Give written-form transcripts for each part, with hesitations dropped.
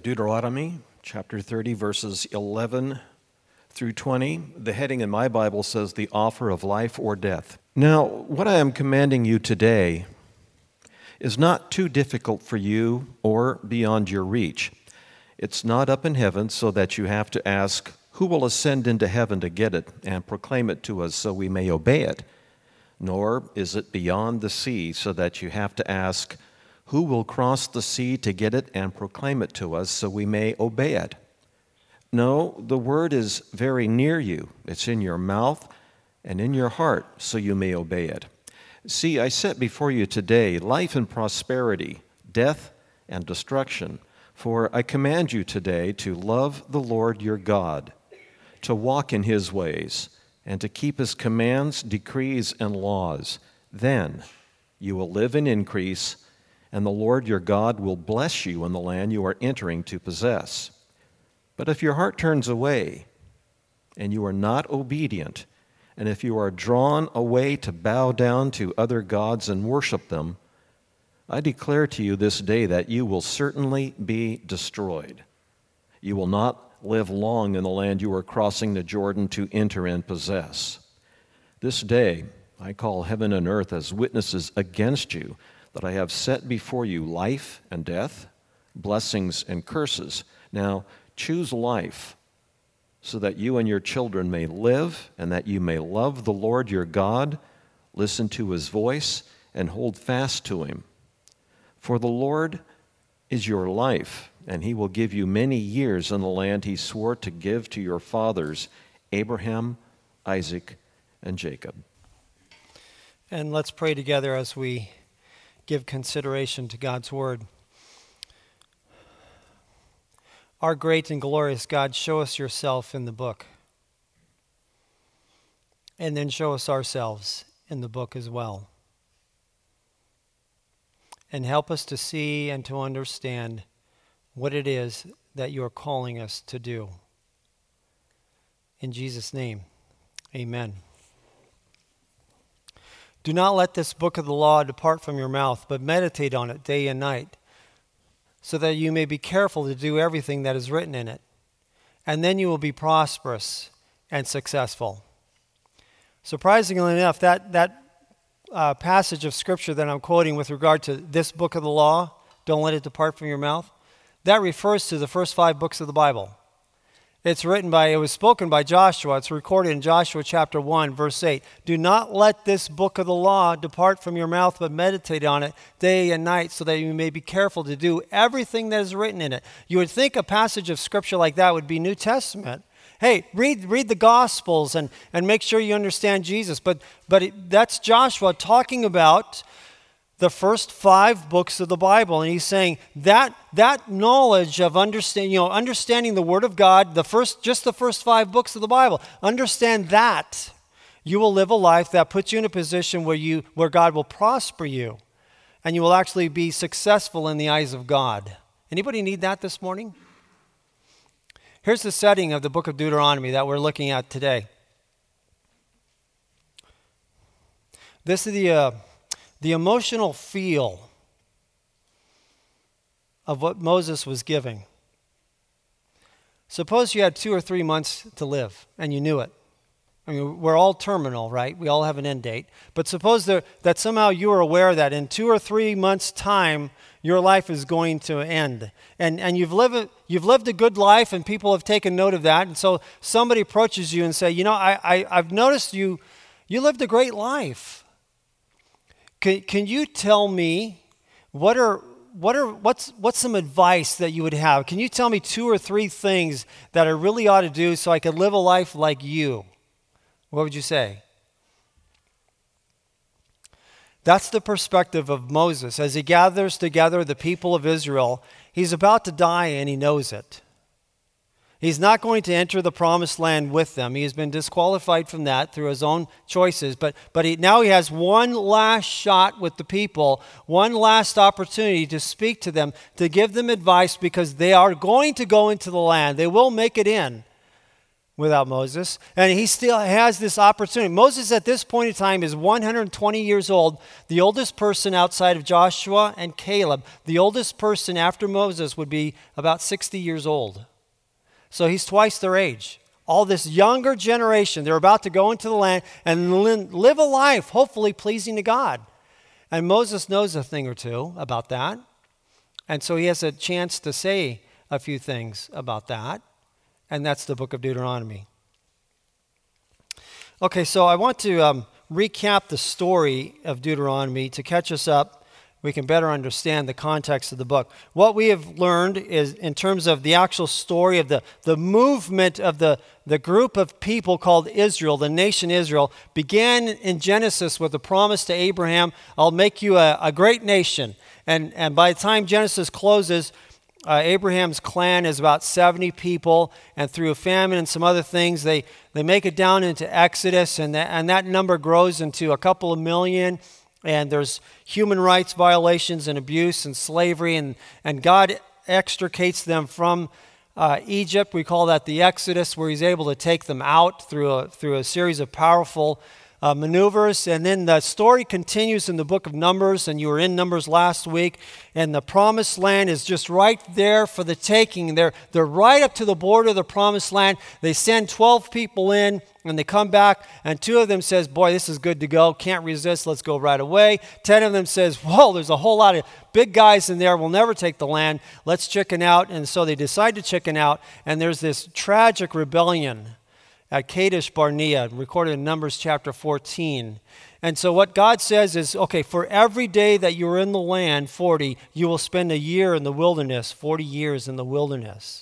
Deuteronomy chapter 30, verses 11 through 20. The heading in my Bible says, the offer of life or death. Now, what I am commanding you today is not too difficult for you or beyond your reach. It's not up in heaven so that you have to ask, who will ascend into heaven to get it and proclaim it to us so we may obey it? Nor is it beyond the sea so that you have to ask, who will cross the sea to get it and proclaim it to us so we may obey it? No, the word is very near you. It's in your mouth and in your heart so you may obey it. See, I set before you today life and prosperity, death and destruction. For I command you today to love the Lord your God, to walk in his ways, and to keep his commands, decrees, and laws. Then you will live in increase, and the Lord your God will bless you in the land you are entering to possess. But if your heart turns away, and you are not obedient, and if you are drawn away to bow down to other gods and worship them, I declare to you this day that you will certainly be destroyed. You will not live long in the land you are crossing the Jordan to enter and possess. This day I call heaven and earth as witnesses against you that I have set before you life and death, blessings and curses. Now choose life, so that you and your children may live, and that you may love the Lord your God, listen to his voice, and hold fast to him. For the Lord is your life, and he will give you many years in the land he swore to give to your fathers, Abraham, Isaac, and Jacob. And let's pray together as we give consideration to God's word. Our great and glorious God, show us yourself in the book. And then show us ourselves in the book as well. And help us to see and to understand what it is that you are calling us to do. In Jesus' name, amen. Do not let this book of the law depart from your mouth, but meditate on it day and night, so that you may be careful to do everything that is written in it. And then you will be prosperous and successful. Surprisingly enough, that passage of Scripture that I'm quoting with regard to this book of the law, don't let it depart from your mouth, that refers to the first 5 books of the Bible. It was spoken by Joshua. It's recorded in Joshua chapter 1, verse 8. Do not let this book of the law depart from your mouth, but meditate on it day and night, so that you may be careful to do everything that is written in it. You would think a passage of Scripture like that would be New Testament. Hey, read the Gospels and make sure you understand Jesus. But that's Joshua talking about the first 5 books of the Bible, and he's saying that knowledge of understanding the Word of God, just the first 5 books of the Bible, understand that you will live a life that puts you in a position where God will prosper you, and you will actually be successful in the eyes of God. Anybody need that this morning? Here's the setting of the book of Deuteronomy that we're looking at today. This is the emotional feel of what Moses was giving. Suppose you had 2 or 3 months to live, and you knew it. I mean, we're all terminal, right? We all have an end date. But suppose that somehow you are aware that in 2 or 3 months' time, your life is going to end. And you've lived a good life, and people have taken note of that. And so somebody approaches you and say, I've noticed you lived a great life. Can you tell me what's some advice that you would have? Can you tell me 2 or 3 things that I really ought to do so I could live a life like you? What would you say? That's the perspective of Moses. As he gathers together the people of Israel, he's about to die and he knows it. He's not going to enter the promised land with them. He has been disqualified from that through his own choices. But now he has one last shot with the people, one last opportunity to speak to them, to give them advice, because they are going to go into the land. They will make it in. without Moses. And he still has this opportunity. Moses at this point in time is 120 years old, the oldest person outside of Joshua and Caleb. The oldest person after Moses would be about 60 years old. So he's twice their age. All this younger generation, they're about to go into the land and live a life, hopefully pleasing to God. And Moses knows a thing or two about that. And so he has a chance to say a few things about that. And that's the book of Deuteronomy. Okay, so I want to recap the story of Deuteronomy to catch us up. We can better understand the context of the book. What we have learned is in terms of the actual story of the movement of the group of people called Israel, the nation Israel, began in Genesis with the promise to Abraham, I'll make you a great nation. And by the time Genesis closes, Abraham's clan is about 70 people, and through a famine and some other things, they make it down into Exodus, and that number grows into a couple of million. And there's human rights violations and abuse and slavery, and God extricates them from Egypt. We call that the Exodus, where he's able to take them out through a series of powerful maneuvers. And then the story continues in the book of Numbers, and you were in Numbers last week, and the promised land is just right there for the taking. They're right up to the border of the promised land. They send 12 people in, and they come back, and 2 of them says, boy, this is good to go, can't resist, let's go right away. 10 of them says, whoa, there's a whole lot of big guys in there, we'll never take the land, let's chicken out. And so they decide to chicken out, and there's this tragic rebellion at Kadesh Barnea, recorded in Numbers chapter 14. And so what God says is, okay, for every day that you're in the land, 40, you will spend a year in the wilderness, 40 years in the wilderness.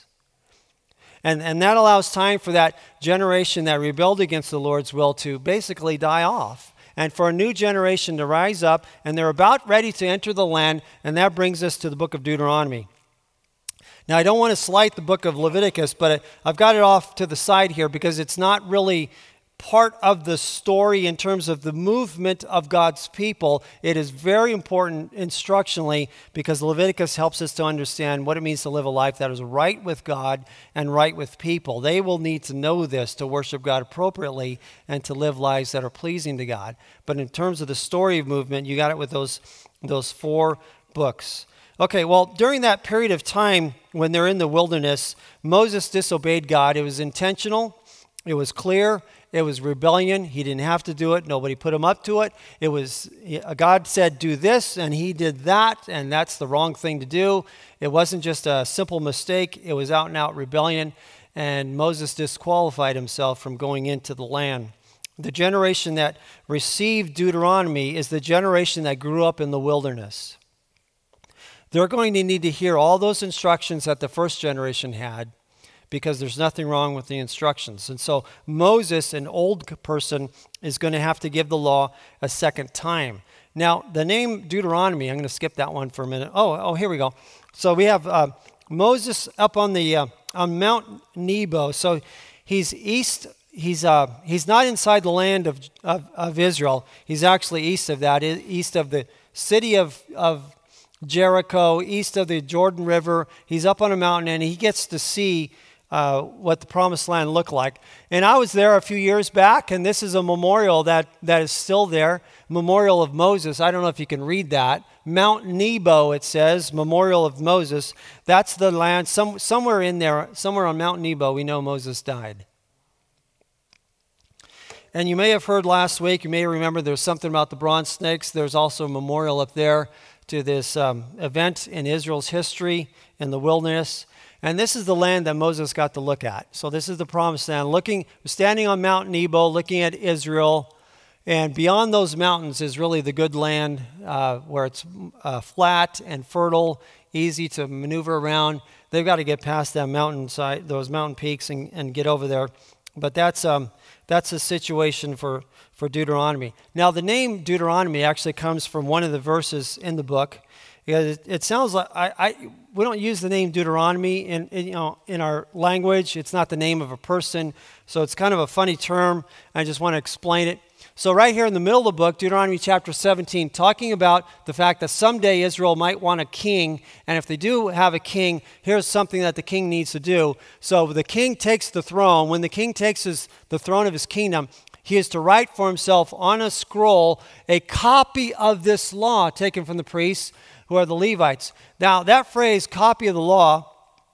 And that allows time for that generation that rebelled against the Lord's will to basically die off, and for a new generation to rise up, and they're about ready to enter the land, and that brings us to the book of Deuteronomy. Now, I don't want to slight the book of Leviticus, but I've got it off to the side here because it's not really part of the story in terms of the movement of God's people. It is very important instructionally because Leviticus helps us to understand what it means to live a life that is right with God and right with people. They will need to know this to worship God appropriately and to live lives that are pleasing to God. But in terms of the story of movement, you got it with those 4 books. Okay, well, during that period of time when they're in the wilderness, Moses disobeyed God. It was intentional. It was clear. It was rebellion. He didn't have to do it. Nobody put him up to it. It was God said, do this, and he did that, and that's the wrong thing to do. It wasn't just a simple mistake. It was out and out rebellion, and Moses disqualified himself from going into the land. The generation that received Deuteronomy is the generation that grew up in the wilderness. They're going to need to hear all those instructions that the first generation had because there's nothing wrong with the instructions. And so Moses, an old person, is going to have to give the law a second time. Now, the name Deuteronomy, I'm going to skip that one for a minute. Oh, here we go. So we have Moses up on on Mount Nebo. So he's east. He's not inside the land of Israel. He's actually east of that, east of the city of Jericho, east of the Jordan River. He's up on a mountain, and he gets to see what the promised land looked like. And I was there a few years back, and this is a memorial that is still there, Memorial of Moses. I don't know if you can read that. Mount Nebo, it says, Memorial of Moses. That's the land, somewhere in there, somewhere on Mount Nebo, we know Moses died. And you may have heard last week, you may remember there's something about the bronze snakes. There's also a memorial up there to this event in Israel's history in the wilderness. And this is the land that Moses got to look at. So this is the promised land. Standing on Mount Nebo, looking at Israel. And beyond those mountains is really the good land where it's flat and fertile, easy to maneuver around. They've got to get past that mountainside, those mountain peaks, and get over there. But that's a situation for Deuteronomy. Now, the name Deuteronomy actually comes from one of the verses in the book. It sounds like we don't use the name Deuteronomy in our language. It's not the name of a person, so it's kind of a funny term. I just want to explain it. So right here in the middle of the book, Deuteronomy chapter 17, talking about the fact that someday Israel might want a king, and if they do have a king, here's something that the king needs to do. So the king takes the throne. When the king takes the throne of his kingdom, he is to write for himself on a scroll a copy of this law taken from the priests, who are the Levites. Now, that phrase, copy of the law,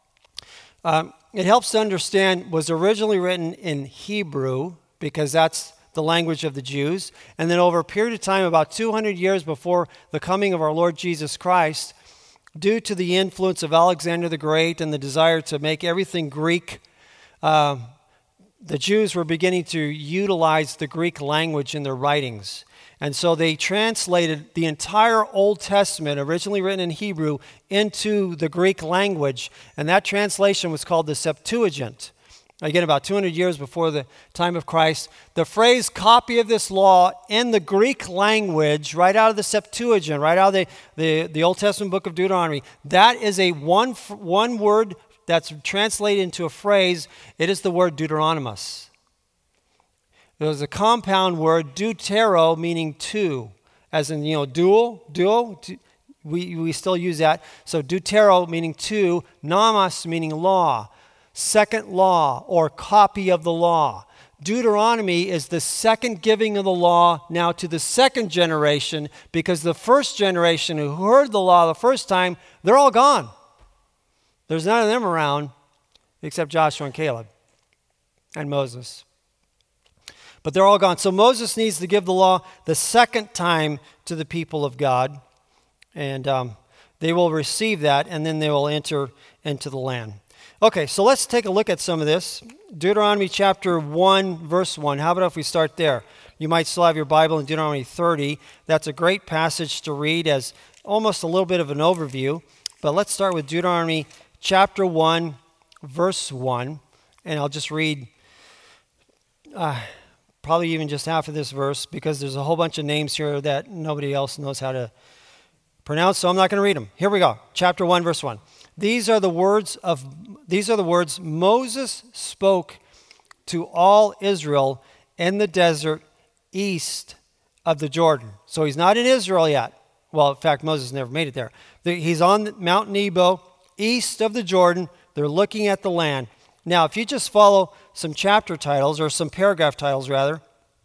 it helps to understand, was originally written in Hebrew, because that's the language of the Jews. And then over a period of time, about 200 years before the coming of our Lord Jesus Christ, due to the influence of Alexander the Great and the desire to make everything Greek, the Jews were beginning to utilize the Greek language in their writings. And so they translated the entire Old Testament, originally written in Hebrew, into the Greek language. And that translation was called the Septuagint. Again, about 200 years before the time of Christ. The phrase copy of this law in the Greek language, right out of the Septuagint, right out of the Old Testament book of Deuteronomy, that is a one word that's translated into a phrase. It is the word Deuteronomos. There's a compound word, deutero, meaning two, as in, dual. We still use that. So deutero meaning two, nomos meaning law. Second law or copy of the law. Deuteronomy is the second giving of the law now to the second generation, because the first generation who heard the law the first time, they're all gone. There's none of them around except Joshua and Caleb and Moses. But they're all gone. So Moses needs to give the law the second time to the people of God, and they will receive that, and then they will enter into the land. Okay, so let's take a look at some of this. Deuteronomy chapter 1, verse 1. How about if we start there? You might still have your Bible in Deuteronomy 30. That's a great passage to read as almost a little bit of an overview. But let's start with Deuteronomy chapter 1, verse 1. And I'll just read probably even just half of this verse, because there's a whole bunch of names here that nobody else knows how to pronounce, so I'm not going to read them. Here we go. Chapter 1, verse 1. These are the words Moses spoke to all Israel in the desert east of the Jordan. So he's not in Israel yet. Well, in fact, Moses never made it there. He's on Mount Nebo, east of the Jordan. They're looking at the land. Now, if you just follow some chapter titles, or some paragraph titles rather,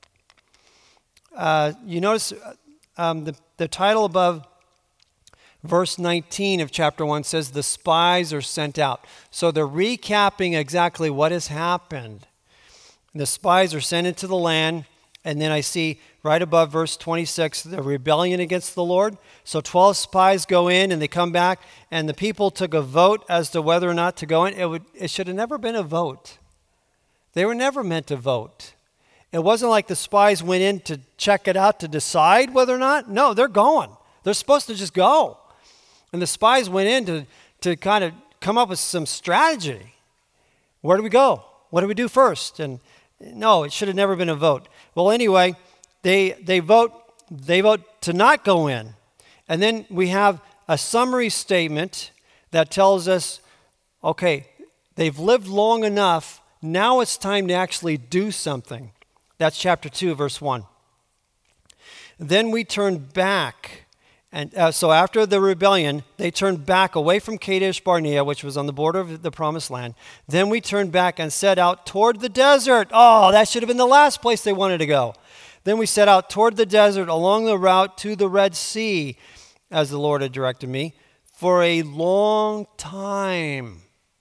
you notice the title above verse 19 of chapter 1 says the spies are sent out. So they're recapping exactly what has happened. The spies are sent into the land, and then I see right above verse 26, the rebellion against the Lord. So 12 spies go in, and they come back, and the people took a vote as to whether or not to go in. It should have never been a vote. They were never meant to vote. It wasn't like the spies went in to check it out to decide whether or not. No, they're going. They're supposed to just go. And the spies went in to kind of come up with some strategy. Where do we go? What do we do first? And no, it should have never been a vote. Well, anyway, they vote to not go in. And then we have a summary statement that tells us, okay, they've lived long enough. Now it's time to actually do something. That's chapter 2, verse 1. Then we turn back. And so after the rebellion, they turned back away from Kadesh Barnea, which was on the border of the promised land. Then we turned back and set out toward the desert. Oh, that should have been the last place they wanted to go. Then we set out toward the desert along the route to the Red Sea, as the Lord had directed me, for a long time.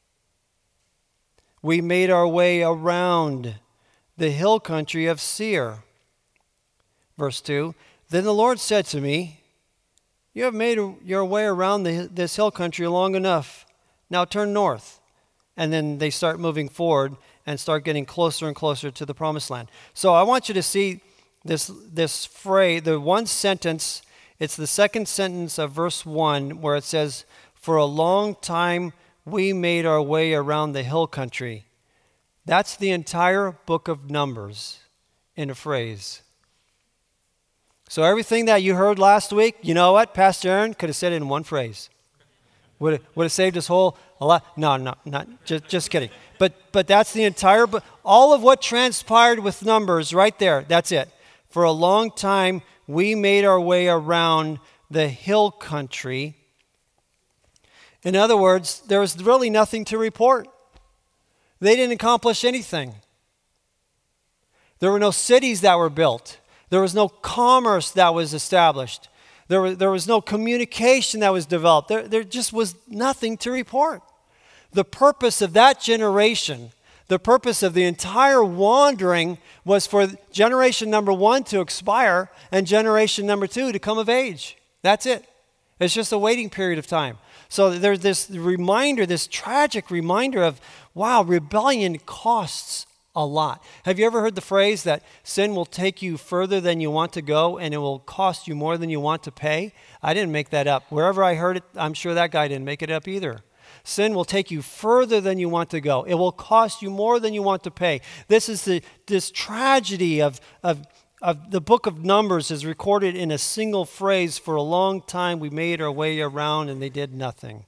We made our way around the hill country of Seir. Verse 2, then the Lord said to me, you have made your way around this hill country long enough. Now turn north. And then they start moving forward and start getting closer and closer to the promised land. So I want you to see this phrase, the one sentence. It's the second sentence of verse 1 where it says, for a long time we made our way around the hill country. That's the entire book of Numbers in a phrase. So everything that you heard last week, you know what? Pastor Aaron could have said it in one phrase. Would have saved us a lot. No, not just kidding. But that's the entire book. All of what transpired with Numbers right there. That's it. For a long time, we made our way around the hill country. In other words, there was really nothing to report. They didn't accomplish anything. There were no cities that were built. There was no commerce that was established. There was no communication that was developed. There just was nothing to report. The purpose of that generation, the purpose of the entire wandering, was for generation number 1 to expire and generation number 2 to come of age. That's it. It's just a waiting period of time. So there's this reminder, this tragic reminder of, wow, rebellion costs a lot. Have you ever heard the phrase that sin will take you further than you want to go and it will cost you more than you want to pay? I didn't make that up. Wherever I heard it, I'm sure that guy didn't make it up either. Sin will take you further than you want to go. It will cost you more than you want to pay. This is this tragedy of the book of Numbers is recorded in a single phrase. For a long time we made our way around and they did nothing.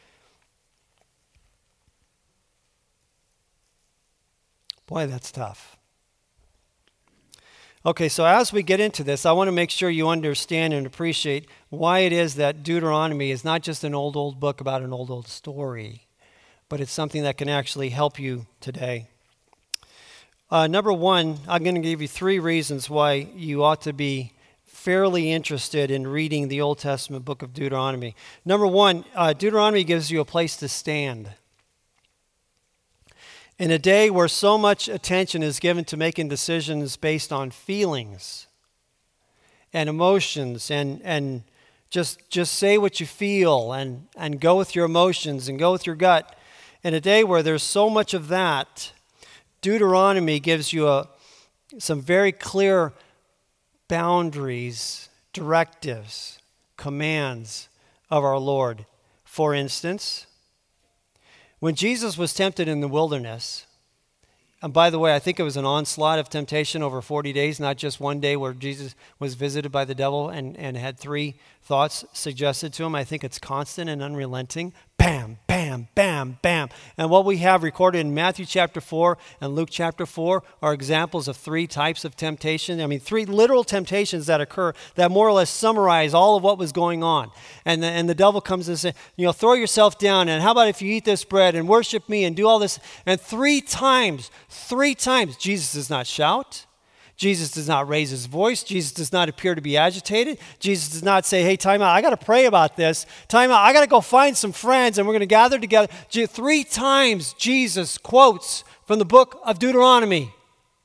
Boy, that's tough. Okay, so as we get into this, I want to make sure you understand and appreciate why it is that Deuteronomy is not just an old book about an old story, but it's something that can actually help you today. Number one, I'm going to give you 3 reasons why you ought to be fairly interested in reading the Old Testament book of Deuteronomy. Number one, Deuteronomy gives you a place to stand. In a day where so much attention is given to making decisions based on feelings and emotions and just say what you feel and go with your emotions and go with your gut. In a day where there's so much of that, Deuteronomy gives you some very clear boundaries, directives, commands of our Lord. For instance, when Jesus was tempted in the wilderness, and by the way, I think it was an onslaught of temptation over 40 days, not just one day where Jesus was visited by the devil and had 3 thoughts suggested to him. I think it's constant and unrelenting. Bam, bam, bam, bam. And what we have recorded in Matthew chapter 4 and Luke chapter 4 are examples of 3 types of temptation. 3 literal temptations that occur that more or less summarize all of what was going on. And the devil comes and says, throw yourself down, and how about if you eat this bread and worship me and do all this? And 3 times, Jesus does not shout. Jesus does not raise his voice. Jesus does not appear to be agitated. Jesus does not say, hey, time out, I got to pray about this. Time out, I got to go find some friends and we're going to gather together. 3 times Jesus quotes from the book of Deuteronomy.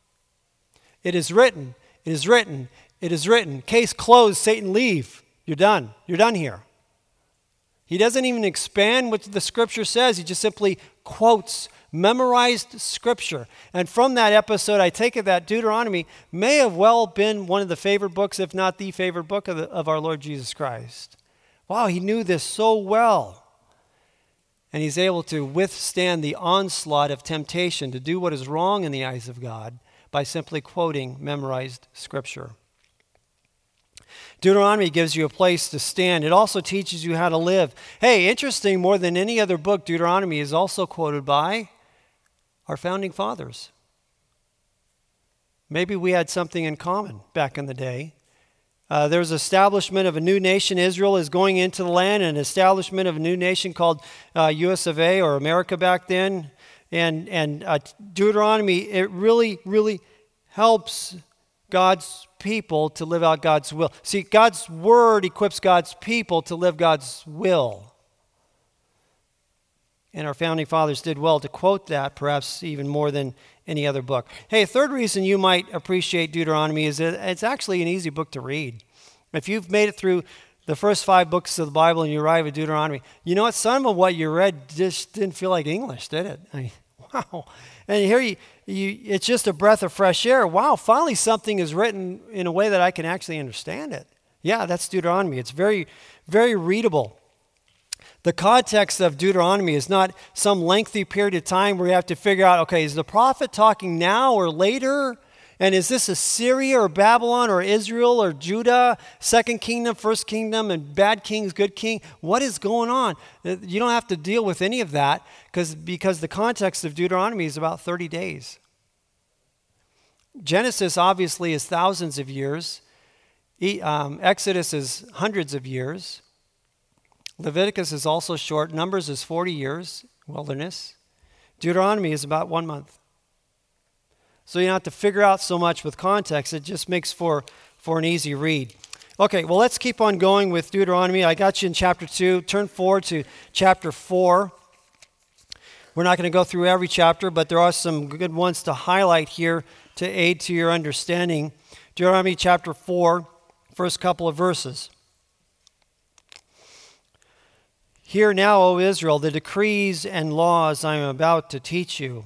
It is written, it is written, it is written. Case closed, Satan leave. You're done. You're done here. He doesn't even expand what the scripture says. He just simply quotes memorized scripture. And from that episode, I take it that Deuteronomy may have well been one of the favorite books, if not the favorite book of our Lord Jesus Christ. Wow, he knew this so well. And he's able to withstand the onslaught of temptation to do what is wrong in the eyes of God by simply quoting memorized scripture. Deuteronomy gives you a place to stand. It also teaches you how to live. Hey, interesting, more than any other book, Deuteronomy is also quoted by our founding fathers. Maybe we had something in common back in the day. There's establishment of a new nation. Israel is going into the land, and establishment of a new nation called US of A, or America back then. And Deuteronomy, it really, really helps God's people to live out God's will. See, God's word equips God's people to live God's will. And our founding fathers did well to quote that, perhaps even more than any other book. Hey, a third reason you might appreciate Deuteronomy is that it's actually an easy book to read. If you've made it through the first 5 books of the Bible and you arrive at Deuteronomy, you know what? Some of what you read just didn't feel like English, did it? Wow. And here it's just a breath of fresh air. Wow, finally something is written in a way that I can actually understand it. Yeah, that's Deuteronomy. It's very, very readable. The context of Deuteronomy is not some lengthy period of time where you have to figure out, okay, is the prophet talking now or later? And is this Assyria or Babylon or Israel or Judah, second kingdom, first kingdom, and bad kings, good king? What is going on? You don't have to deal with any of that because the context of Deuteronomy is about 30 days. Genesis obviously is thousands of years. Exodus is hundreds of years. Leviticus is also short. Numbers is 40 years, wilderness. Deuteronomy is about 1 month. So you don't have to figure out so much with context. It just makes for an easy read. Okay, well, let's keep on going with Deuteronomy. I got you in chapter 2. Turn forward to chapter 4. We're not going to go through every chapter, but there are some good ones to highlight here to aid to your understanding. Deuteronomy chapter 4, first couple of verses. Hear now, O Israel, the decrees and laws I am about to teach you.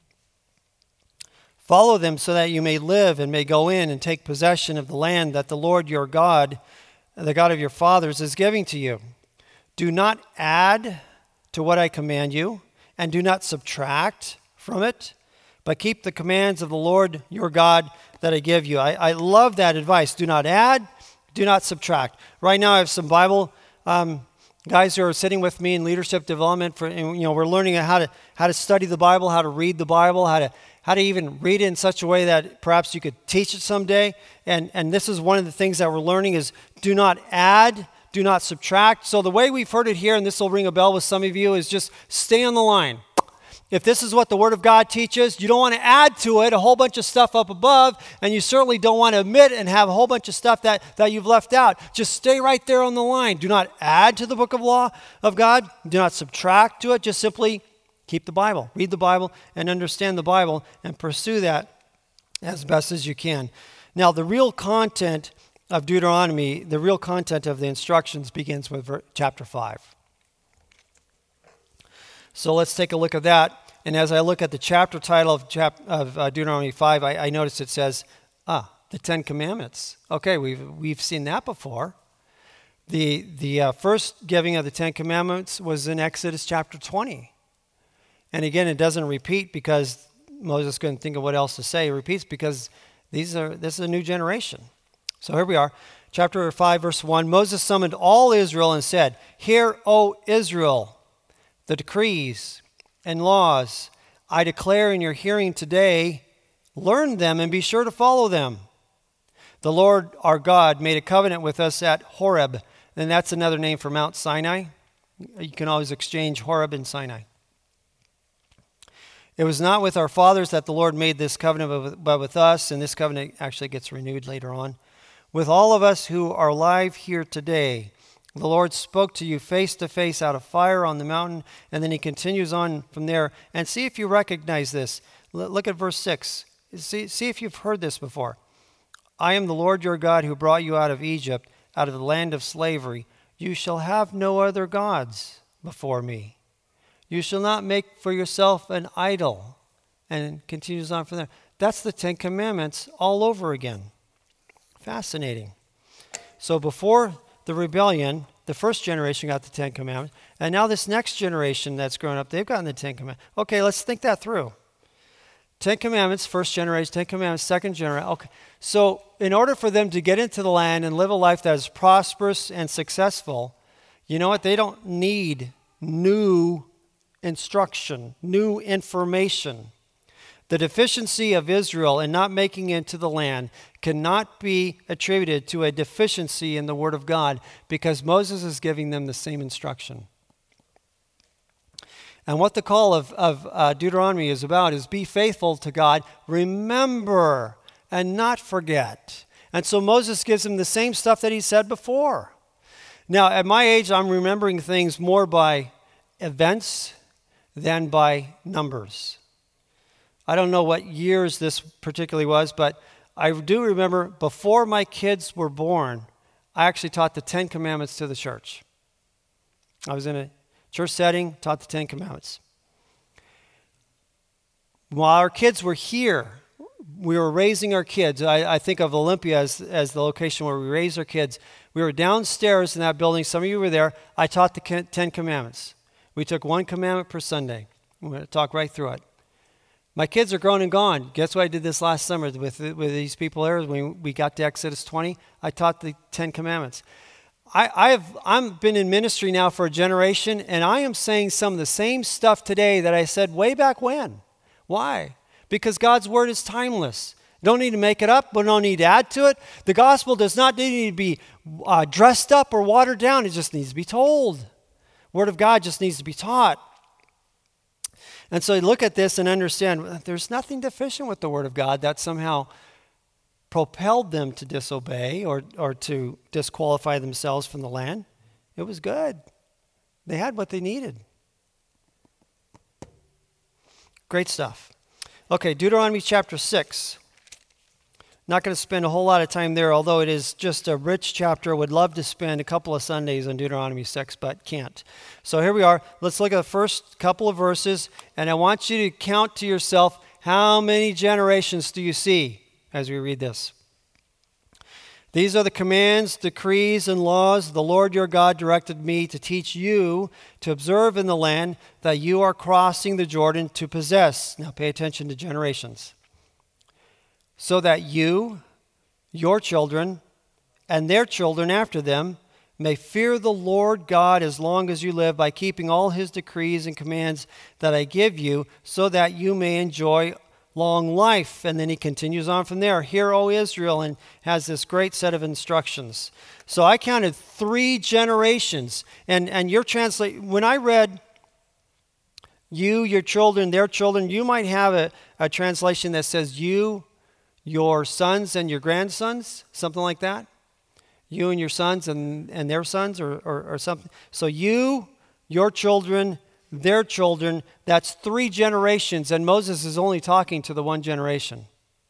Follow them so that you may live and may go in and take possession of the land that the Lord your God, the God of your fathers, is giving to you. Do not add to what I command you, and do not subtract from it, but keep the commands of the Lord your God that I give you. I love that advice. Do not add, do not subtract. Right now I have some Bible guys who are sitting with me in leadership development. We're learning how to study the Bible, how to read the Bible, how to even read it in such a way that perhaps you could teach it someday. And this is one of the things that we're learning is do not add, do not subtract. So the way we've heard it here, and this will ring a bell with some of you, is just stay on the line. If this is what the Word of God teaches, you don't want to add to it a whole bunch of stuff up above, and you certainly don't want to omit and have a whole bunch of stuff that you've left out. Just stay right there on the line. Do not add to the book of law of God. Do not subtract to it. Just simply keep the Bible. Read the Bible and understand the Bible and pursue that as best as you can. Now, the real content of Deuteronomy, the real content of the instructions begins with chapter 5. So let's take a look at that. And as I look at the chapter title of Deuteronomy 5, I notice it says, the Ten Commandments. Okay, we've seen that before. The first giving of the Ten Commandments was in Exodus chapter 20. And again, it doesn't repeat because Moses couldn't think of what else to say. It repeats because this is a new generation. So here we are. Chapter 5, verse 1. Moses summoned all Israel and said, Hear, O Israel, the decrees and laws I declare in your hearing today. Learn them and be sure to follow them. The Lord our God made a covenant with us at Horeb. And that's another name for Mount Sinai. You can always exchange Horeb and Sinai. It was not with our fathers that the Lord made this covenant, but with us, and this covenant actually gets renewed later on. With all of us who are alive here today, the Lord spoke to you face to face out of fire on the mountain, and then he continues on from there. And see if you recognize this. Look at verse 6. See if you've heard this before. I am the Lord your God who brought you out of Egypt, out of the land of slavery. You shall have no other gods before me. You shall not make for yourself an idol. And continues on from there. That's the Ten Commandments all over again. Fascinating. So before the rebellion, the first generation got the Ten Commandments, and now this next generation that's grown up, they've gotten the Ten Commandments. Okay, let's think that through. Ten Commandments, first generation, Ten Commandments, second generation. Okay, so in order for them to get into the land and live a life that is prosperous and successful, you know what? They don't need new instruction, new information. The deficiency of Israel in not making it into the land cannot be attributed to a deficiency in the Word of God because Moses is giving them the same instruction. And what the call of Deuteronomy is about is be faithful to God, remember and not forget. And so Moses gives them the same stuff that he said before. Now, at my age, I'm remembering things more by events than by numbers. I don't know what years this particularly was, but I do remember before my kids were born, I actually taught the Ten Commandments to the church. I was in a church setting, taught the Ten Commandments. While our kids were here, we were raising our kids. I think of Olympia as the location where we raised our kids. We were downstairs in that building. Some of you were there. I taught the Ten Commandments. We took one commandment per Sunday. I'm going to talk right through it. My kids are grown and gone. Guess what I did this last summer with these people there? When we got to Exodus 20, I taught the Ten Commandments. I've been in ministry now for a generation, and I am saying some of the same stuff today that I said way back when. Why? Because God's Word is timeless. Don't need to make it up. We don't need to add to it. The gospel does not need to be dressed up or watered down. It just needs to be told. Word of God just needs to be taught. And so you look at this and understand there's nothing deficient with the Word of God that somehow propelled them to disobey or to disqualify themselves from the land. It was good. They had what they needed. Great stuff. Okay, Deuteronomy chapter 6. Not going to spend a whole lot of time there, although it is just a rich chapter. Would love to spend a couple of Sundays on Deuteronomy 6, but can't. So here we are. Let's look at the first couple of verses, and I want you to count to yourself, how many generations do you see as we read this? These are the commands, decrees, and laws the Lord your God directed me to teach you to observe in the land that you are crossing the Jordan to possess. Now pay attention to generations. So that you, your children, and their children after them may fear the Lord God as long as you live by keeping all his decrees and commands that I give you, so that you may enjoy long life. And then he continues on from there. Hear, O Israel, and has this great set of instructions. So I counted 3 generations. And your when I read you, your children, their children, you might have a translation that says you, your sons and your grandsons, something like that. You and your sons and their sons or something. So you, your children, their children, that's 3 generations, and Moses is only talking to the one generation.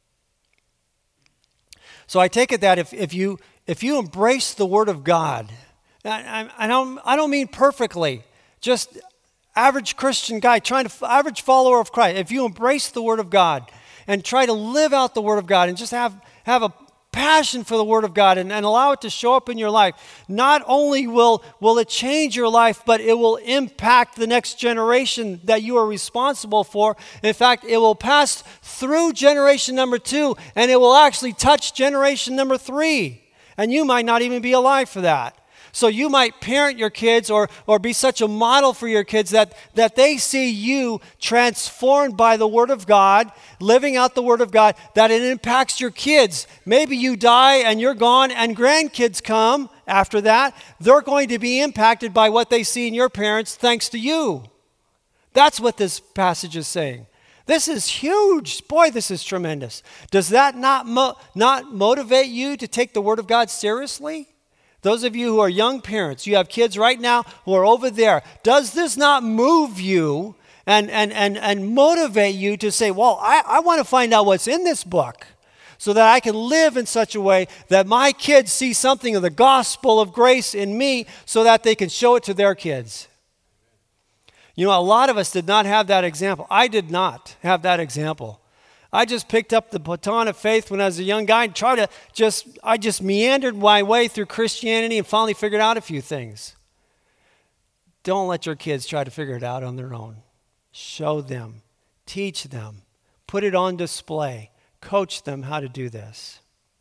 So I take it that if you embrace the Word of God, I don't mean perfectly, just average Christian guy, average follower of Christ, if you embrace the Word of God and try to live out the Word of God and just have a passion for the Word of God and allow it to show up in your life, not only will it change your life, but it will impact the next generation that you are responsible for. In fact, it will pass through generation number 2, and it will actually touch generation number 3. And you might not even be alive for that. So you might parent your kids or be such a model for your kids that they see you transformed by the Word of God, living out the Word of God, that it impacts your kids. Maybe you die and you're gone and grandkids come after that. They're going to be impacted by what they see in your parents thanks to you. That's what this passage is saying. This is huge. Boy, this is tremendous. Does that not motivate you to take the Word of God seriously? Those of you who are young parents, you have kids right now who are over there. Does this not move you and motivate you to say, well, I want to find out what's in this book so that I can live in such a way that my kids see something of the gospel of grace in me so that they can show it to their kids? You know, a lot of us did not have that example. I did not have that example. I just picked up the baton of faith when I was a young guy and I just meandered my way through Christianity and finally figured out a few things. Don't let your kids try to figure it out on their own. Show them, teach them, put it on display, coach them how to do this.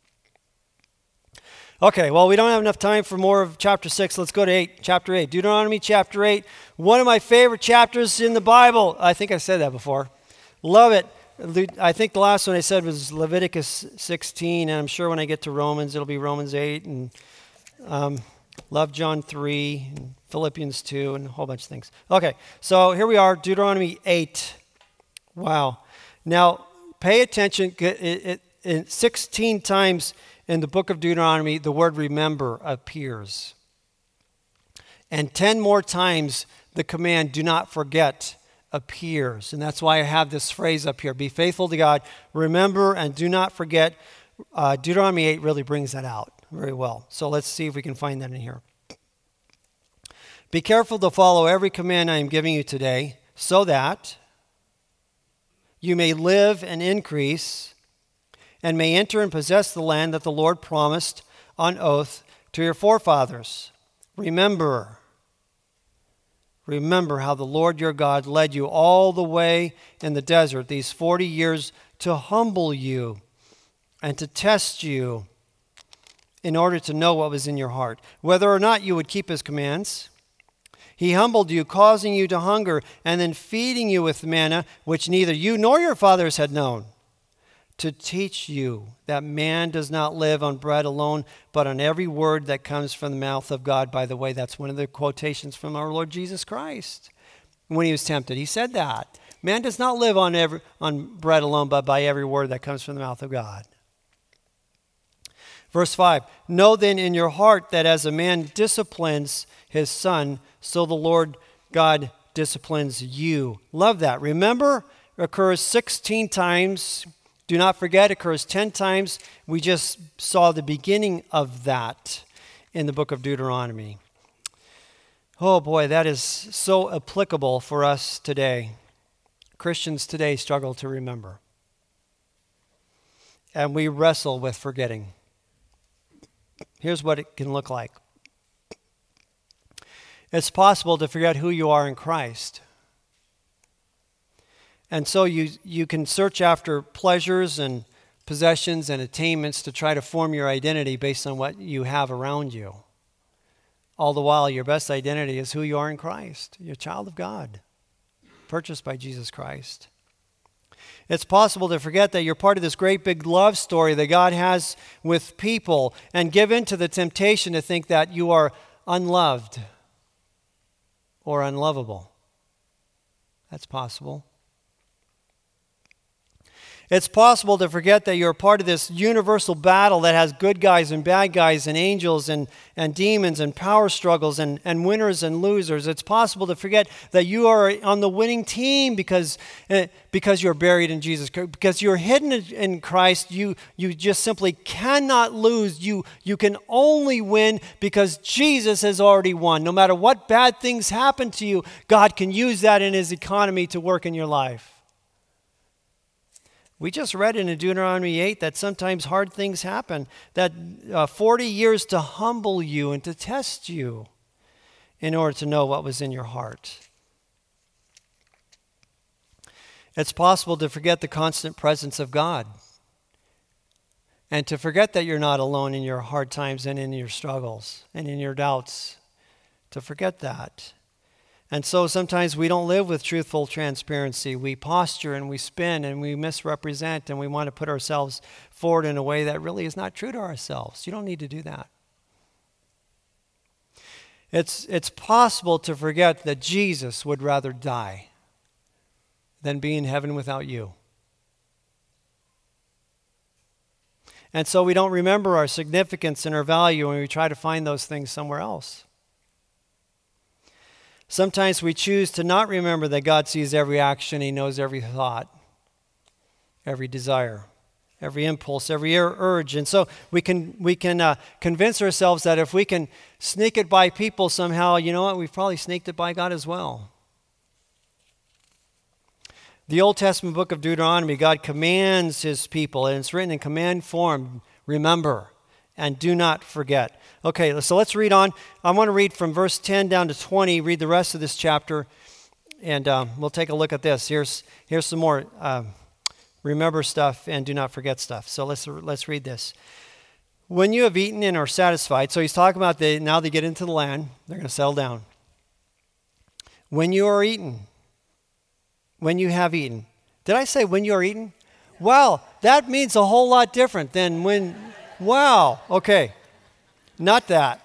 Okay, well, we don't have enough time for more of chapter 6. Let's go to chapter 8. Deuteronomy chapter 8, one of my favorite chapters in the Bible. I think I said that before. Love it. I think the last one I said was Leviticus 16, and I'm sure when I get to Romans, it'll be Romans 8, and love John 3, and Philippians 2, and a whole bunch of things. Okay, so here we are, Deuteronomy 8. Wow. Now, pay attention. 16 times in the book of Deuteronomy, the word remember appears. And 10 more times, the command, do not forget, appears. And that's why I have this phrase up here, be faithful to God, remember and do not forget. Deuteronomy 8 really brings that out very well. So let's see if we can find that in here. Be careful to follow every command I am giving you today, so that you may live and increase and may enter and possess the land that the Lord promised on oath to your forefathers. Remember how the Lord your God led you all the way in the desert these 40 years to humble you and to test you in order to know what was in your heart, whether or not you would keep his commands. He humbled you, causing you to hunger, and then feeding you with manna, which neither you nor your fathers had known, to teach you that man does not live on bread alone, but on every word that comes from the mouth of God. By the way, that's one of the quotations from our Lord Jesus Christ. When he was tempted, he said that. Man does not live on bread alone, but by every word that comes from the mouth of God. Verse 5, know then in your heart that as a man disciplines his son, so the Lord God disciplines you. Love that. Remember, it occurs 16 times. Do not forget, it occurs 10 times. We just saw the beginning of that in the book of Deuteronomy. Oh boy, that is so applicable for us today. Christians today struggle to remember. And we wrestle with forgetting. Here's what it can look like. It's possible to forget who you are in Christ. And so you can search after pleasures and possessions and attainments to try to form your identity based on what you have around you. All the while, your best identity is who you are in Christ. You're a child of God, purchased by Jesus Christ. It's possible to forget that you're part of this great big love story that God has with people and give in to the temptation to think that you are unloved or unlovable. That's possible. It's possible to forget that you're part of this universal battle that has good guys and bad guys and angels and demons and power struggles and winners and losers. It's possible to forget that you are on the winning team because you're buried in Jesus Christ. Because you're hidden in Christ, you just simply cannot lose. You can only win because Jesus has already won. No matter what bad things happen to you, God can use that in his economy to work in your life. We just read in Deuteronomy 8 that sometimes hard things happen, that 40 years to humble you and to test you in order to know what was in your heart. It's possible to forget the constant presence of God and to forget that you're not alone in your hard times and in your struggles and in your doubts, to forget that. And so sometimes we don't live with truthful transparency. We posture and we spin and we misrepresent and we want to put ourselves forward in a way that really is not true to ourselves. You don't need to do that. It's possible to forget that Jesus would rather die than be in heaven without you. And so we don't remember our significance and our value when we try to find those things somewhere else. Sometimes we choose to not remember that God sees every action, he knows every thought, every desire, every impulse, every urge. And so we can convince ourselves that if we can sneak it by people somehow, you know what, we've probably sneaked it by God as well. The Old Testament book of Deuteronomy, God commands his people, and it's written in command form, remember and do not forget. Okay, so let's read on. I want to read from verse 10 down to 20, read the rest of this chapter, and we'll take a look at this. Here's some more remember stuff and do not forget stuff. So let's read this. When you have eaten and are satisfied, so he's talking about now they get into the land, they're going to settle down. When you are eaten, when you have eaten. Did I say when you are eaten? Well, that means a whole lot different than when, wow, okay. Not that.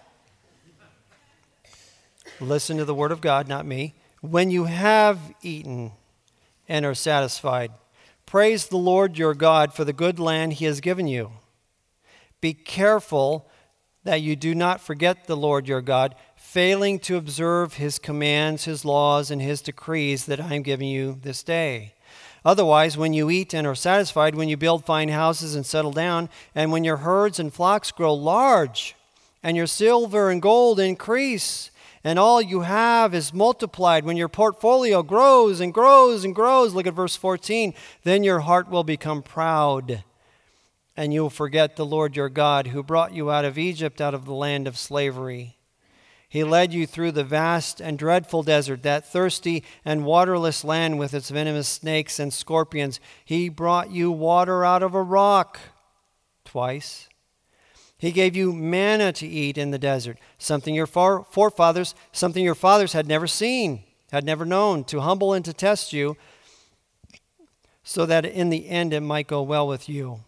Listen to the word of God, not me. When you have eaten and are satisfied, praise the Lord your God for the good land he has given you. Be careful that you do not forget the Lord your God, failing to observe his commands, his laws, and his decrees that I am giving you this day. Otherwise, when you eat and are satisfied, when you build fine houses and settle down, and when your herds and flocks grow large, and your silver and gold increase, and all you have is multiplied, when your portfolio grows and grows and grows, look at verse 14, then your heart will become proud, and you will forget the Lord your God, who brought you out of Egypt, out of the land of slavery. He led you through the vast and dreadful desert, that thirsty and waterless land with its venomous snakes and scorpions. He brought you water out of a rock twice. He gave you manna to eat in the desert, something your forefathers had never seen, had never known, to humble and to test you, so that in the end it might go well with you.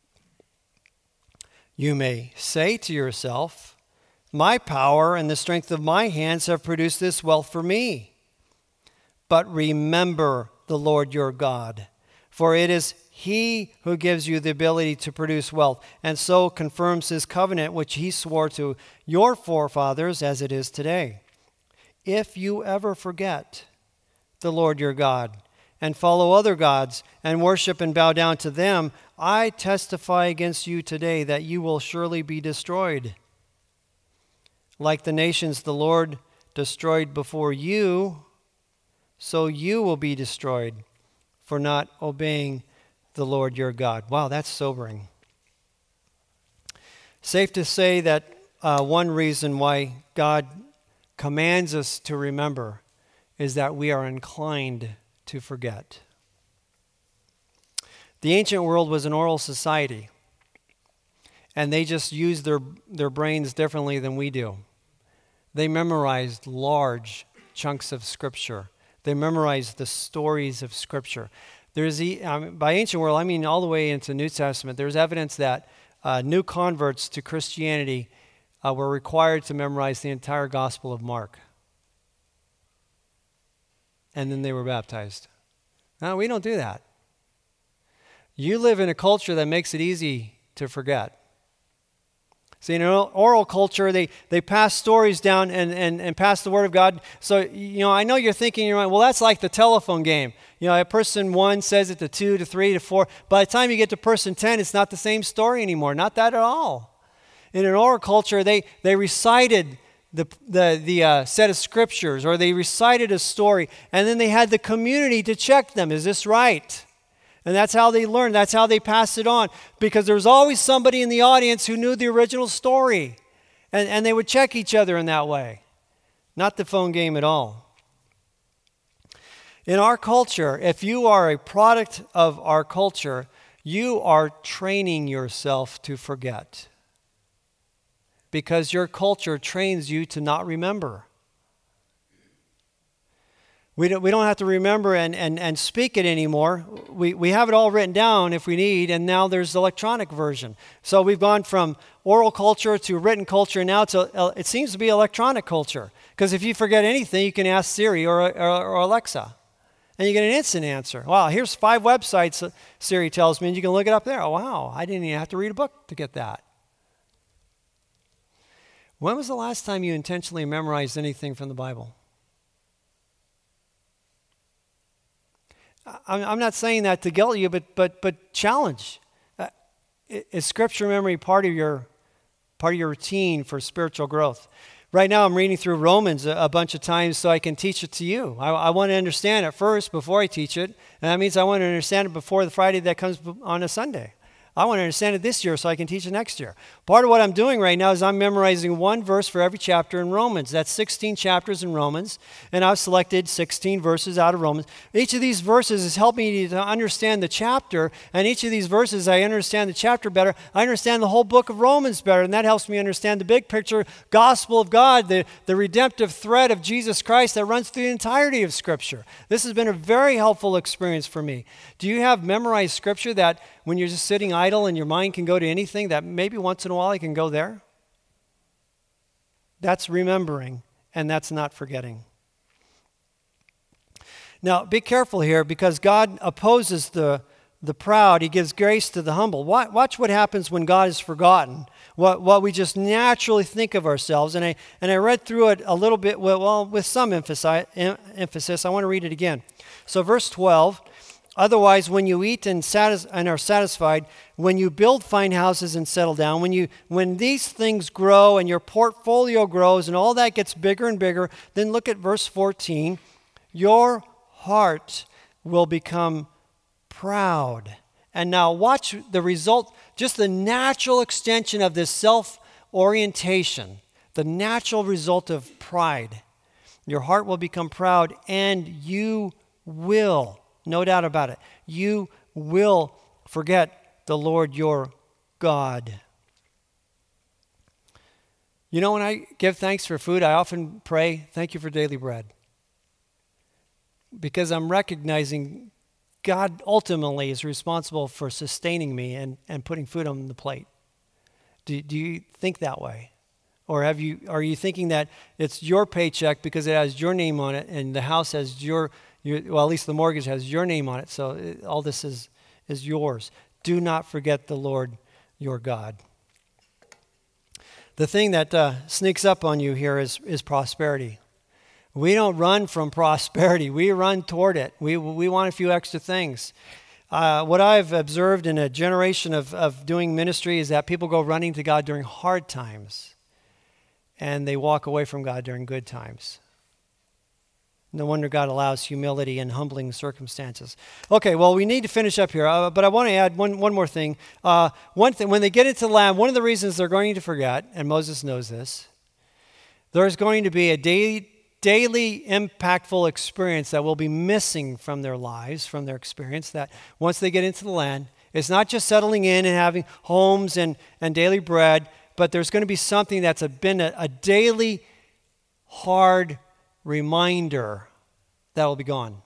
You may say to yourself, my power and the strength of my hands have produced this wealth for me. But remember the Lord your God, for it is He who gives you the ability to produce wealth, and so confirms His covenant which He swore to your forefathers as it is today. If you ever forget the Lord your God, and follow other gods, and worship and bow down to them, I testify against you today that you will surely be destroyed. Like the nations the Lord destroyed before you, so you will be destroyed for not obeying the Lord your God. Wow, that's sobering. Safe to say that one reason why God commands us to remember is that we are inclined to forget. The ancient world was an oral society, and they just used their brains differently than we do. They memorized large chunks of Scripture. They memorized the stories of Scripture. By ancient world, I mean all the way into New Testament, there's evidence that new converts to Christianity were required to memorize the entire Gospel of Mark. And then they were baptized. No, we don't do that. You live in a culture that makes it easy to forget. See, in an oral culture, they pass stories down and pass the Word of God. So, I know you're thinking in your mind, well, that's like the telephone game. A person 1 says it to 2, to 3, to 4. By the time you get to person 10, it's not the same story anymore. Not that at all. In an oral culture, they recited the set of scriptures, or they recited a story, and then they had the community to check them. Is this right? And that's how they learned. That's how they passed it on. Because there was always somebody in the audience who knew the original story. And they would check each other in that way. Not the phone game at all. In our culture, if you are a product of our culture, you are training yourself to forget. Because your culture trains you to not remember. We don't have to remember and speak it anymore. We have it all written down if we need, and now there's the electronic version. So we've gone from oral culture to written culture, now to it seems to be electronic culture. Because if you forget anything, you can ask Siri or Alexa, and you get an instant answer. Wow, here's 5 websites, Siri tells me, and you can look it up there. Oh, wow, I didn't even have to read a book to get that. When was the last time you intentionally memorized anything from the Bible? I'm not saying that to guilt you, but challenge. Is Scripture memory part of your routine for spiritual growth? Right now, I'm reading through Romans a bunch of times so I can teach it to you. I want to understand it first before I teach it, and that means I want to understand it before the Friday that comes on a Sunday. I want to understand it this year so I can teach it next year. Part of what I'm doing right now is I'm memorizing 1 verse for every chapter in Romans. That's 16 chapters in Romans, and I've selected 16 verses out of Romans. Each of these verses is helping me to understand the chapter, and each of these verses, I understand the chapter better. I understand the whole book of Romans better, and that helps me understand the big picture gospel of God, the redemptive thread of Jesus Christ that runs through the entirety of Scripture. This has been a very helpful experience for me. Do you have memorized Scripture that when you're just sitting idle and your mind can go to anything, that maybe once in a while it can go there? That's remembering, and that's not forgetting. Now, be careful here, because God opposes the proud. He gives grace to the humble. Watch what happens when God is forgotten, what we just naturally think of ourselves. And I read through it a little bit, with some emphasis. I want to read it again. So verse 12, otherwise, when you eat and are satisfied, when you build fine houses and settle down, when these things grow and your portfolio grows and all that gets bigger and bigger, then look at verse 14. Your heart will become proud. And now watch the result, just the natural extension of this self-orientation, the natural result of pride. Your heart will become proud, and you will, no doubt about it, you will forget the Lord your God. When I give thanks for food, I often pray, thank you for daily bread. Because I'm recognizing God ultimately is responsible for sustaining me and putting food on the plate. Do you think that way? Or are you thinking that it's your paycheck because it has your name on it and the house has well, at least the mortgage has your name on it, so all this is yours. Do not forget the Lord your God. The thing that sneaks up on you here is prosperity. We don't run from prosperity. We run toward it. We want a few extra things. What I've observed in a generation of doing ministry is that people go running to God during hard times, and they walk away from God during good times. No wonder God allows humility and humbling circumstances. Okay, well, we need to finish up here, but I want to add one more thing. One thing, when they get into the land, one of the reasons they're going to forget, and Moses knows this, there's going to be a daily impactful experience that will be missing from their lives, from their experience, that once they get into the land, it's not just settling in and having homes and daily bread, but there's going to be something that's been a daily hard reminder that will be gone.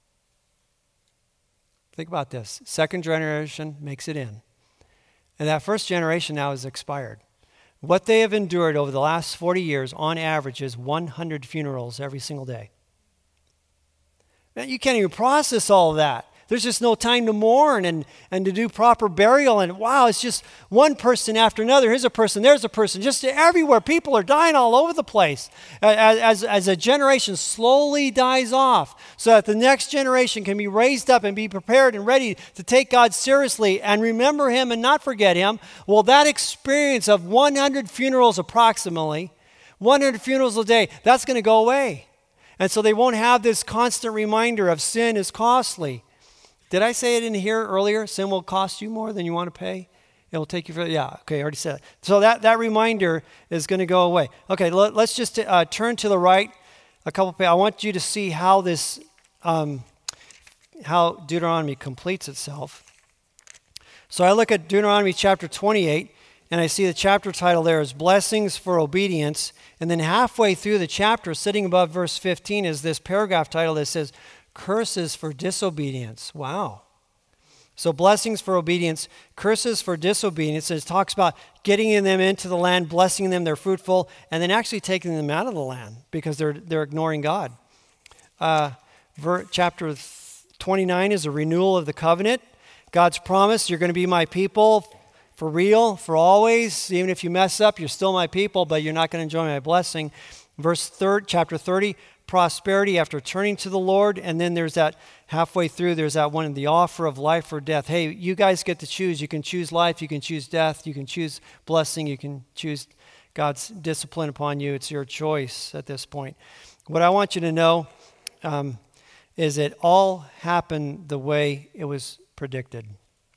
Think about this. Second generation makes it in. And that first generation now is expired. What they have endured over the last 40 years, on average, is 100 funerals every single day. Man, you can't even process all of that. There's just no time to mourn and to do proper burial. And wow, it's just one person after another. Here's a person, there's a person. Just everywhere. People are dying all over the place as a generation slowly dies off so that the next generation can be raised up and be prepared and ready to take God seriously and remember Him and not forget Him. Well, that experience of 100 funerals approximately, 100 funerals a day, that's going to go away. And so they won't have this constant reminder of sin is costly. Did I say it in here earlier? Sin will cost you more than you want to pay. It will take you further. Yeah, okay, I already said it. So that reminder is going to go away. Okay, let's just turn to the right a couple pages. I want you to see how this, how Deuteronomy completes itself. So I look at Deuteronomy chapter 28, and I see the chapter title there is Blessings for Obedience. And then halfway through the chapter, sitting above verse 15, is this paragraph title that says, Curses for Disobedience. Wow. So blessings for obedience, curses for disobedience. It talks about getting them into the land, blessing them, they're fruitful, and then actually taking them out of the land because they're ignoring God. Chapter 29 is a renewal of the covenant. God's promise, you're going to be my people for real, for always. Even if you mess up, you're still my people, but you're not going to enjoy my blessing. Chapter 30, prosperity after turning to the Lord. And then there's that halfway through, there's that one, the offer of life or death. Hey, you guys get to choose. You can choose life, you can choose death, you can choose blessing, you can choose God's discipline upon you. It's your choice at this point. What I want you to know is it all happened the way it was predicted.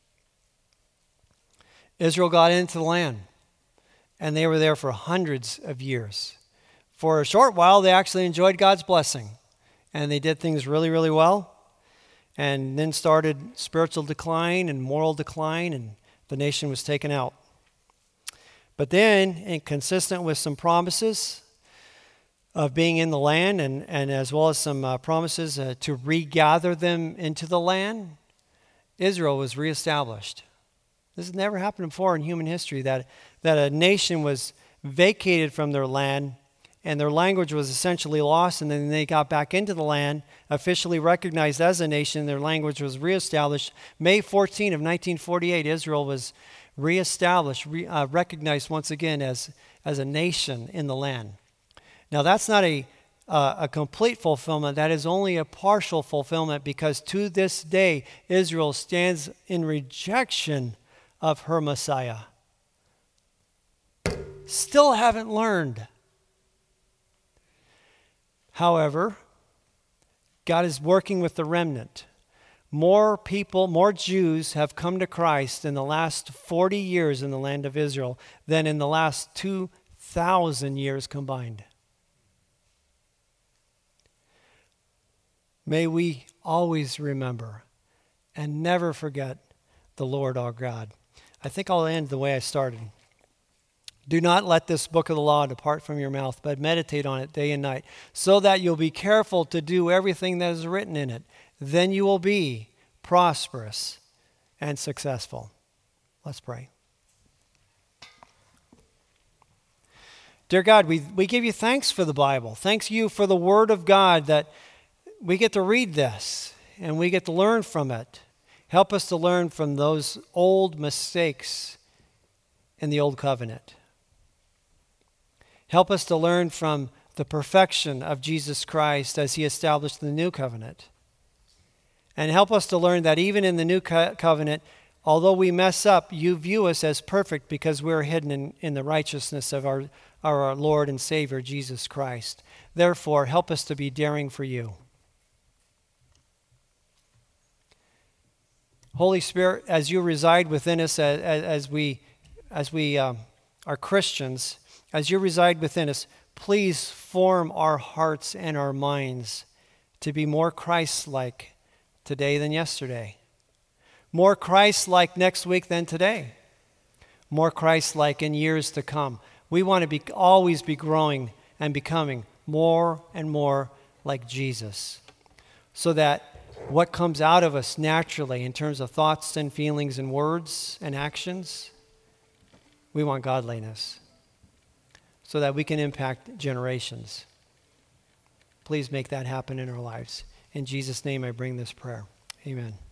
Israel got into the land, and they were there for hundreds of years. For a short while, they actually enjoyed God's blessing, and they did things really, really well, and then started spiritual decline and moral decline, and the nation was taken out. But then, consistent with some promises of being in the land, and as well as some promises to regather them into the land, Israel was reestablished. This has never happened before in human history, that a nation was vacated from their land and their language was essentially lost, and then they got back into the land, officially recognized as a nation, their language was reestablished. May 14 of 1948, Israel was reestablished, recognized once again as a nation in the land. Now that's not a complete fulfillment, that is only a partial fulfillment, because to this day, Israel stands in rejection of her Messiah. Still haven't learned. However, God is working with the remnant. More people, more Jews have come to Christ in the last 40 years in the land of Israel than in the last 2,000 years combined. May we always remember and never forget the Lord our God. I think I'll end the way I started. Do not let this book of the law depart from your mouth, but meditate on it day and night, so that you'll be careful to do everything that is written in it. Then you will be prosperous, and successful. Let's pray. Dear God, we give you thanks for the Bible. Thanks you for the Word of God, that we get to read this and we get to learn from it. Help us to learn from those old mistakes in the Old Covenant. Help us to learn from the perfection of Jesus Christ as he established the New Covenant. And help us to learn that even in the New Covenant, although we mess up, you view us as perfect because we're hidden in the righteousness of our Lord and Savior, Jesus Christ. Therefore, help us to be daring for you. Holy Spirit, as you reside within us as we are Christians, as you reside within us, please form our hearts and our minds to be more Christ-like today than yesterday. More Christ-like next week than today. More Christ-like in years to come. We want to always be growing and becoming more and more like Jesus, so that what comes out of us naturally in terms of thoughts and feelings and words and actions, we want godliness, so that we can impact generations. Please make that happen in our lives. In Jesus' name I bring this prayer. Amen.